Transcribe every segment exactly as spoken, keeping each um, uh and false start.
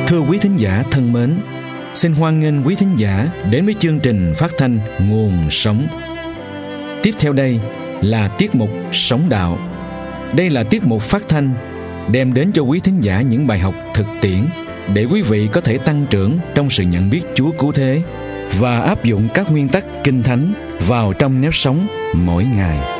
Thưa quý thính giả thân mến, xin hoan nghênh quý thính giả đến với chương trình phát thanh Nguồn Sống. Tiếp theo đây là tiết mục Sống Đạo. Đây là tiết mục phát thanh đem đến cho quý thính giả những bài học thực tiễn để quý vị có thể tăng trưởng trong sự nhận biết Chúa Cứu Thế và áp dụng các nguyên tắc Kinh Thánh vào trong nếp sống mỗi ngày.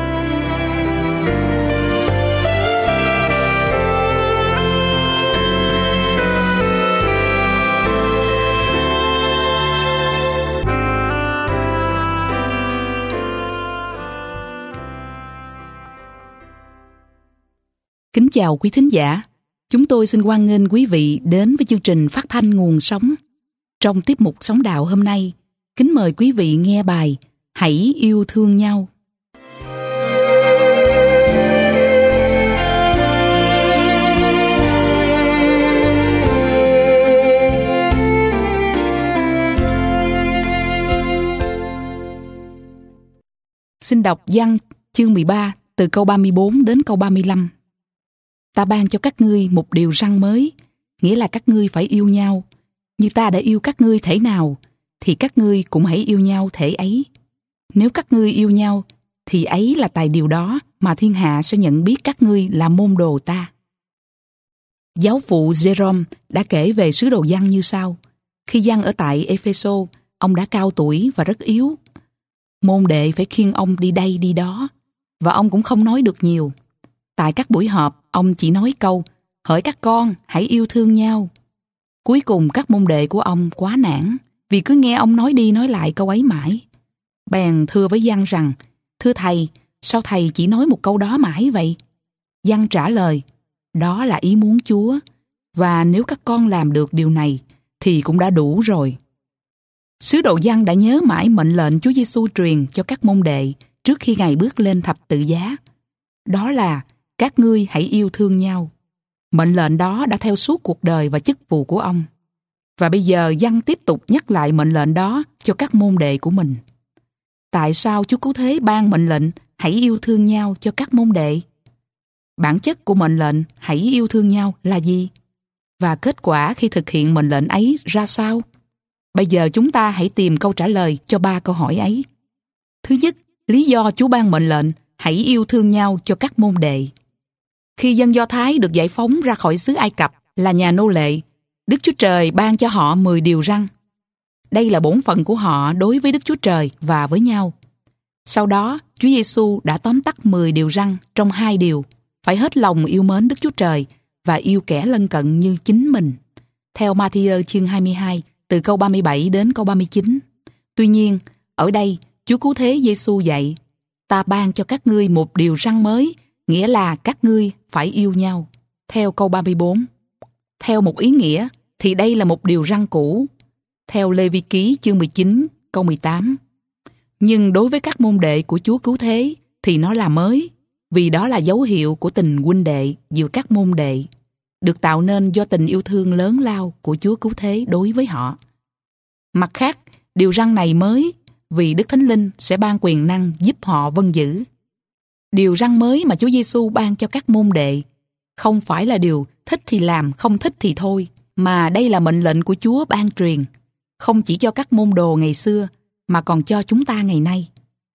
Kính chào quý thính giả, chúng tôi xin hoan nghênh quý vị đến với chương trình phát thanh Nguồn Sống. Trong tiết mục Sống Đạo hôm nay, kính mời quý vị nghe bài Hãy yêu thương nhau. Xin đọc Giăng chương mười ba từ câu ba mươi bốn đến câu ba mươi lăm. Ta ban cho các ngươi một điều răn mới, nghĩa là các ngươi phải yêu nhau. Như ta đã yêu các ngươi thể nào, thì các ngươi cũng hãy yêu nhau thể ấy. Nếu các ngươi yêu nhau, thì ấy là tại điều đó mà thiên hạ sẽ nhận biết các ngươi là môn đồ ta. Giáo phụ Jerome đã kể về sứ đồ Giăng như sau. Khi Giăng ở tại Ê-phê-sô, ông đã cao tuổi và rất yếu. Môn đệ phải khiêng ông đi đây đi đó, và ông cũng không nói được nhiều. Tại các buổi họp, ông chỉ nói câu, hỡi các con, hãy yêu thương nhau. Cuối cùng các môn đệ của ông quá nản, vì cứ nghe ông nói đi nói lại câu ấy mãi. Bèn thưa với Giăng rằng, thưa thầy, sao thầy chỉ nói một câu đó mãi vậy? Giăng trả lời, đó là ý muốn Chúa, và nếu các con làm được điều này, thì cũng đã đủ rồi. Sứ đồ Giăng đã nhớ mãi mệnh lệnh Chúa Giêsu truyền cho các môn đệ trước khi Ngài bước lên thập tự giá. Đó là các ngươi hãy yêu thương nhau. Mệnh lệnh đó đã theo suốt cuộc đời và chức vụ của ông. Và bây giờ Giăng tiếp tục nhắc lại mệnh lệnh đó cho các môn đệ của mình. Tại sao Chúa Cứu Thế ban mệnh lệnh hãy yêu thương nhau cho các môn đệ? Bản chất của mệnh lệnh hãy yêu thương nhau là gì? Và kết quả khi thực hiện mệnh lệnh ấy ra sao? Bây giờ chúng ta hãy tìm câu trả lời cho ba câu hỏi ấy. Thứ nhất, lý do Chúa ban mệnh lệnh hãy yêu thương nhau cho các môn đệ. Khi dân Do Thái được giải phóng ra khỏi xứ Ai Cập là nhà nô lệ, Đức Chúa Trời ban cho họ mười điều răn. Đây là bổn phận của họ đối với Đức Chúa Trời và với nhau. Sau đó, Chúa Giêsu đã tóm tắt mười điều răn trong hai điều, phải hết lòng yêu mến Đức Chúa Trời và yêu kẻ lân cận như chính mình. Theo Ma-thi-ơ chương hai mươi hai, từ câu ba mươi bảy đến câu ba mươi chín. Tuy nhiên, ở đây, Chúa Cứu Thế Giêsu dạy, ta ban cho các ngươi một điều răn mới, nghĩa là các ngươi phải yêu nhau. Theo câu ba mươi bốn. Theo một ý nghĩa, thì đây là một điều răn cũ. Theo Lê-vi-ký chương mười chín, câu mười tám. Nhưng đối với các môn đệ của Chúa Cứu Thế, thì nó là mới, vì đó là dấu hiệu của tình huynh đệ giữa các môn đệ, được tạo nên do tình yêu thương lớn lao của Chúa Cứu Thế đối với họ. Mặt khác, điều răn này mới, vì Đức Thánh Linh sẽ ban quyền năng giúp họ vâng giữ. Điều răn mới mà Chúa Giêsu ban cho các môn đệ không phải là điều thích thì làm, không thích thì thôi, mà đây là mệnh lệnh của Chúa ban truyền, không chỉ cho các môn đồ ngày xưa, mà còn cho chúng ta ngày nay.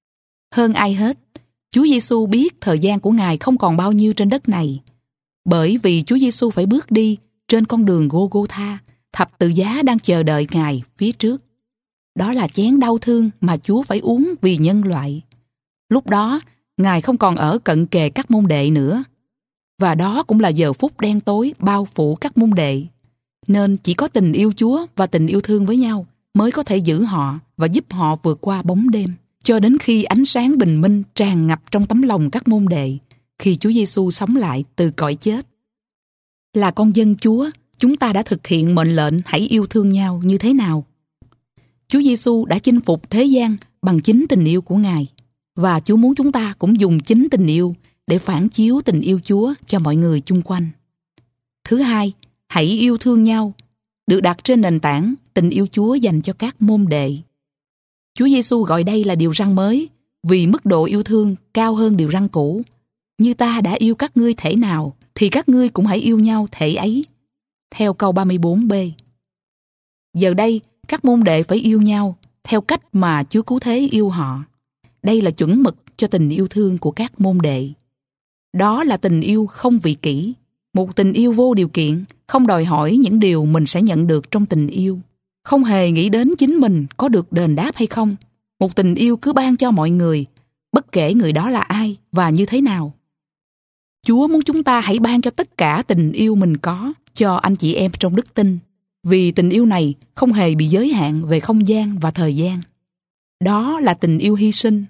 Hơn ai hết, Chúa Giêsu biết thời gian của Ngài không còn bao nhiêu trên đất này, bởi vì Chúa Giêsu phải bước đi trên con đường Gô-gô-tha, thập tự giá đang chờ đợi Ngài phía trước. Đó là chén đau thương mà Chúa phải uống vì nhân loại. Lúc đó, Ngài không còn ở cận kề các môn đệ nữa. Và đó cũng là giờ phút đen tối bao phủ các môn đệ. Nên chỉ có tình yêu Chúa và tình yêu thương với nhau mới có thể giữ họ và giúp họ vượt qua bóng đêm, cho đến khi ánh sáng bình minh tràn ngập trong tấm lòng các môn đệ, khi Chúa Giêsu sống lại từ cõi chết. Là con dân Chúa, chúng ta đã thực hiện mệnh lệnh hãy yêu thương nhau như thế nào? Chúa Giêsu đã chinh phục thế gian bằng chính tình yêu của Ngài, và Chúa muốn chúng ta cũng dùng chính tình yêu để phản chiếu tình yêu Chúa cho mọi người chung quanh. Thứ hai, hãy yêu thương nhau, được đặt trên nền tảng tình yêu Chúa dành cho các môn đệ. Chúa Giêsu gọi đây là điều răn mới, vì mức độ yêu thương cao hơn điều răn cũ. Như ta đã yêu các ngươi thể nào, thì các ngươi cũng hãy yêu nhau thể ấy. theo câu ba mươi bốn b. Giờ đây, các môn đệ phải yêu nhau theo cách mà Chúa Cứu Thế yêu họ. Đây là chuẩn mực cho tình yêu thương của các môn đệ. Đó là tình yêu không vị kỷ, một tình yêu vô điều kiện, không đòi hỏi những điều mình sẽ nhận được trong tình yêu, không hề nghĩ đến chính mình có được đền đáp hay không. Một tình yêu cứ ban cho mọi người, bất kể người đó là ai và như thế nào. Chúa muốn chúng ta hãy ban cho tất cả tình yêu mình có cho anh chị em trong đức tin, vì tình yêu này không hề bị giới hạn về không gian và thời gian. Đó là tình yêu hy sinh.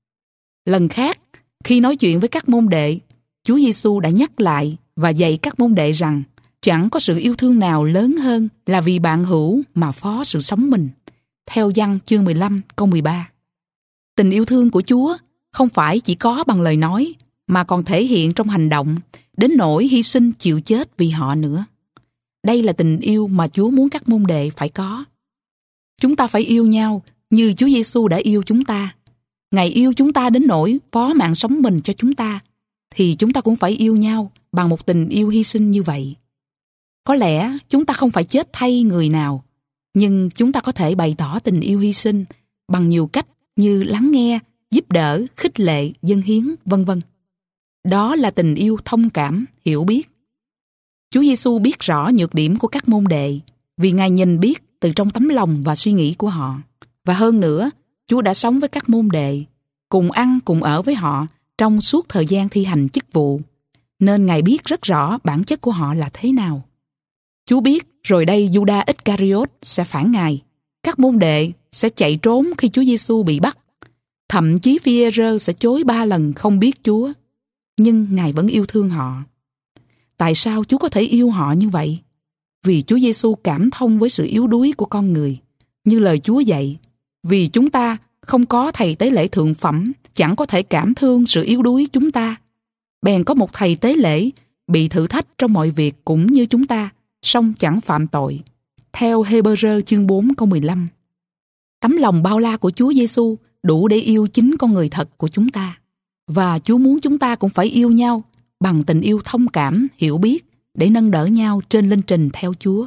Lần khác, khi nói chuyện với các môn đệ, Chúa Giêsu đã nhắc lại và dạy các môn đệ rằng chẳng có sự yêu thương nào lớn hơn là vì bạn hữu mà phó sự sống mình. Theo Giăng chương mười lăm câu mười ba. Tình yêu thương của Chúa không phải chỉ có bằng lời nói mà còn thể hiện trong hành động, đến nỗi hy sinh chịu chết vì họ nữa. Đây là tình yêu mà Chúa muốn các môn đệ phải có. Chúng ta phải yêu nhau như Chúa Giêsu đã yêu chúng ta. Ngài yêu chúng ta đến nỗi phó mạng sống mình cho chúng ta, thì chúng ta cũng phải yêu nhau bằng một tình yêu hy sinh như vậy. Có lẽ chúng ta không phải chết thay người nào, nhưng chúng ta có thể bày tỏ tình yêu hy sinh bằng nhiều cách như lắng nghe, giúp đỡ, khích lệ, dâng hiến, vân vân. Đó là tình yêu thông cảm, hiểu biết. Chúa Giêsu biết rõ nhược điểm của các môn đệ, vì Ngài nhìn biết từ trong tấm lòng và suy nghĩ của họ. Và hơn nữa, Chúa đã sống với các môn đệ, cùng ăn cùng ở với họ trong suốt thời gian thi hành chức vụ, nên Ngài biết rất rõ bản chất của họ là thế nào. Chúa biết rồi đây Giuđa Iscariot sẽ phản Ngài. Các môn đệ sẽ chạy trốn khi Chúa Giêsu bị bắt. Thậm chí Phi-e-rơ sẽ chối ba lần không biết Chúa. Nhưng Ngài vẫn yêu thương họ. Tại sao Chúa có thể yêu họ như vậy? Vì Chúa Giêsu cảm thông với sự yếu đuối của con người. Như lời Chúa dạy, vì chúng ta không có thầy tế lễ thượng phẩm, chẳng có thể cảm thương sự yếu đuối chúng ta. Bèn có một thầy tế lễ bị thử thách trong mọi việc cũng như chúng ta, song chẳng phạm tội. Theo Hê-bơ-rơ chương bốn câu mười lăm. Tấm lòng bao la của Chúa Giêsu đủ để yêu chính con người thật của chúng ta. Và Chúa muốn chúng ta cũng phải yêu nhau bằng tình yêu thông cảm, hiểu biết để nâng đỡ nhau trên linh trình theo Chúa.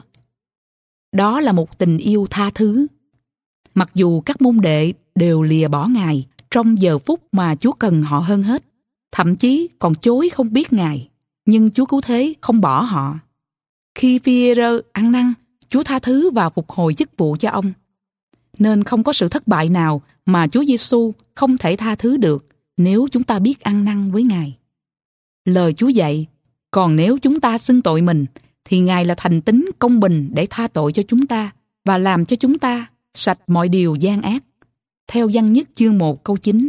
Đó là một tình yêu tha thứ. Mặc dù các môn đệ đều lìa bỏ Ngài trong giờ phút mà Chúa cần họ hơn hết, thậm chí còn chối không biết Ngài, nhưng Chúa Cứu Thế không bỏ họ. Khi Phi-e-rơ ăn năn, Chúa tha thứ và phục hồi chức vụ cho ông. Nên không có sự thất bại nào mà Chúa Giêsu không thể tha thứ được nếu chúng ta biết ăn năn với Ngài. Lời Chúa dạy, còn nếu chúng ta xưng tội mình, thì Ngài là thành tín công bình để tha tội cho chúng ta và làm cho chúng ta sạch mọi điều gian ác. Theo Giăng nhất chương một câu chín.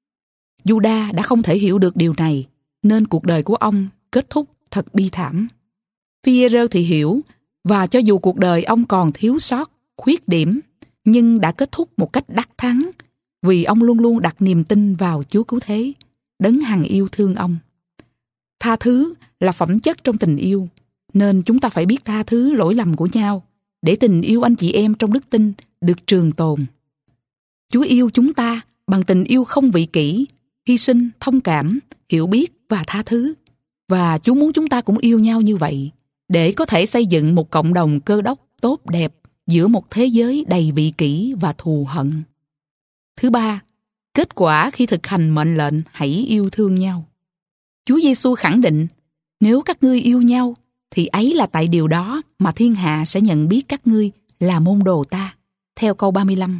Giuđa đã không thể hiểu được điều này, nên cuộc đời của ông kết thúc thật bi thảm. Phi-e-rơ thì hiểu, và cho dù cuộc đời ông còn thiếu sót, khuyết điểm, nhưng đã kết thúc một cách đắc thắng, vì ông luôn luôn đặt niềm tin vào Chúa Cứu Thế, đấng hằng yêu thương ông. Tha thứ là phẩm chất trong tình yêu, nên chúng ta phải biết tha thứ lỗi lầm của nhau, để tình yêu anh chị em trong đức tin được trường tồn. Chúa yêu chúng ta bằng tình yêu không vị kỷ, hy sinh, thông cảm, hiểu biết và tha thứ. Và Chúa muốn chúng ta cũng yêu nhau như vậy, để có thể xây dựng một cộng đồng Cơ Đốc tốt đẹp giữa một thế giới đầy vị kỷ và thù hận. Thứ ba, kết quả khi thực hành mệnh lệnh hãy yêu thương nhau. Chúa Giêsu khẳng định, nếu các ngươi yêu nhau, thì ấy là tại điều đó mà thiên hạ sẽ nhận biết các ngươi là môn đồ ta. Theo câu ba mươi lăm.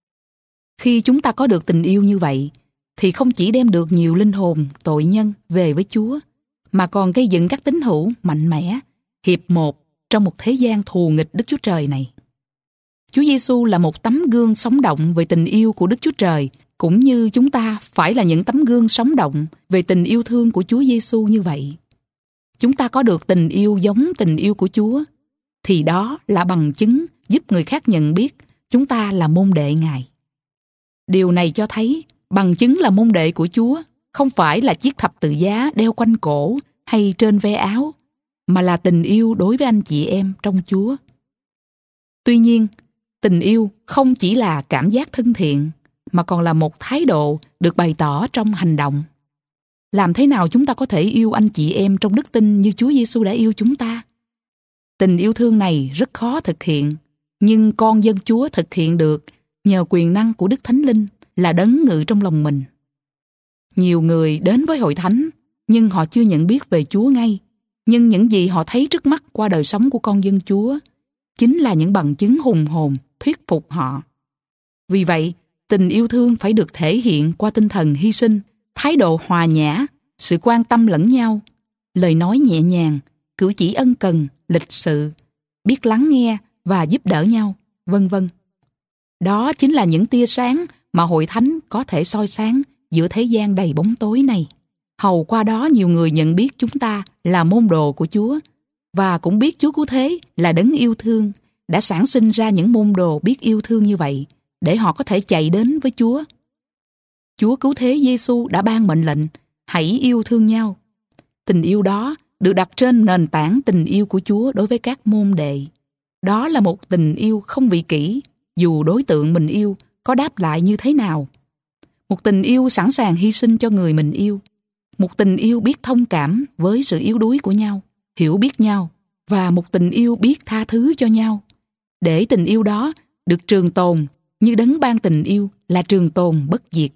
Khi chúng ta có được tình yêu như vậy, thì không chỉ đem được nhiều linh hồn tội nhân về với Chúa, mà còn gây dựng các tín hữu mạnh mẽ, hiệp một trong một thế gian thù nghịch Đức Chúa Trời này. Chúa Giêsu là một tấm gương sống động về tình yêu của Đức Chúa Trời, cũng như chúng ta phải là những tấm gương sống động về tình yêu thương của Chúa Giêsu như vậy. Chúng ta có được tình yêu giống tình yêu của Chúa, thì đó là bằng chứng giúp người khác nhận biết chúng ta là môn đệ Ngài. Điều này cho thấy bằng chứng là môn đệ của Chúa không phải là chiếc thập tự giá đeo quanh cổ hay trên ve áo, mà là tình yêu đối với anh chị em trong Chúa. Tuy nhiên, tình yêu không chỉ là cảm giác thân thiện, mà còn là một thái độ được bày tỏ trong hành động. Làm thế nào chúng ta có thể yêu anh chị em trong đức tin như Chúa Giêsu đã yêu chúng ta? Tình yêu thương này rất khó thực hiện, nhưng con dân Chúa thực hiện được nhờ quyền năng của Đức Thánh Linh là đấng ngự trong lòng mình. Nhiều người đến với hội thánh, nhưng họ chưa nhận biết về Chúa ngay. Nhưng những gì họ thấy trước mắt qua đời sống của con dân Chúa chính là những bằng chứng hùng hồn thuyết phục họ. Vì vậy, tình yêu thương phải được thể hiện qua tinh thần hy sinh, thái độ hòa nhã, sự quan tâm lẫn nhau, lời nói nhẹ nhàng, cử chỉ ân cần, lịch sự, biết lắng nghe và giúp đỡ nhau, vân vân. Đó chính là những tia sáng mà hội thánh có thể soi sáng giữa thế gian đầy bóng tối này. Hầu qua đó nhiều người nhận biết chúng ta là môn đồ của Chúa và cũng biết Chúa Cứu Thế là đấng yêu thương, đã sản sinh ra những môn đồ biết yêu thương như vậy để họ có thể chạy đến với Chúa. Chúa Cứu Thế Giêsu đã ban mệnh lệnh hãy yêu thương nhau. Tình yêu đó được đặt trên nền tảng tình yêu của Chúa đối với các môn đệ. Đó là một tình yêu không vị kỷ, dù đối tượng mình yêu có đáp lại như thế nào. Một tình yêu sẵn sàng hy sinh cho người mình yêu. Một tình yêu biết thông cảm với sự yếu đuối của nhau, hiểu biết nhau, và một tình yêu biết tha thứ cho nhau. Để tình yêu đó được trường tồn như đấng ban tình yêu là trường tồn bất diệt.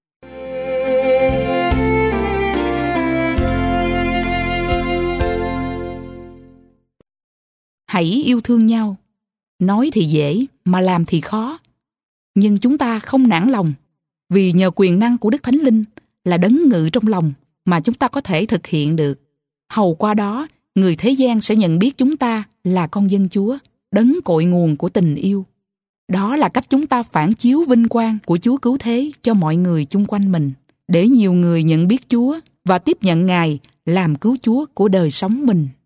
Hãy yêu thương nhau. Nói thì dễ mà làm thì khó. Nhưng chúng ta không nản lòng, vì nhờ quyền năng của Đức Thánh Linh là đấng ngự trong lòng mà chúng ta có thể thực hiện được. Hầu qua đó, người thế gian sẽ nhận biết chúng ta là con dân Chúa, đấng cội nguồn của tình yêu. Đó là cách chúng ta phản chiếu vinh quang của Chúa Cứu Thế cho mọi người chung quanh mình, để nhiều người nhận biết Chúa và tiếp nhận Ngài làm cứu Chúa của đời sống mình.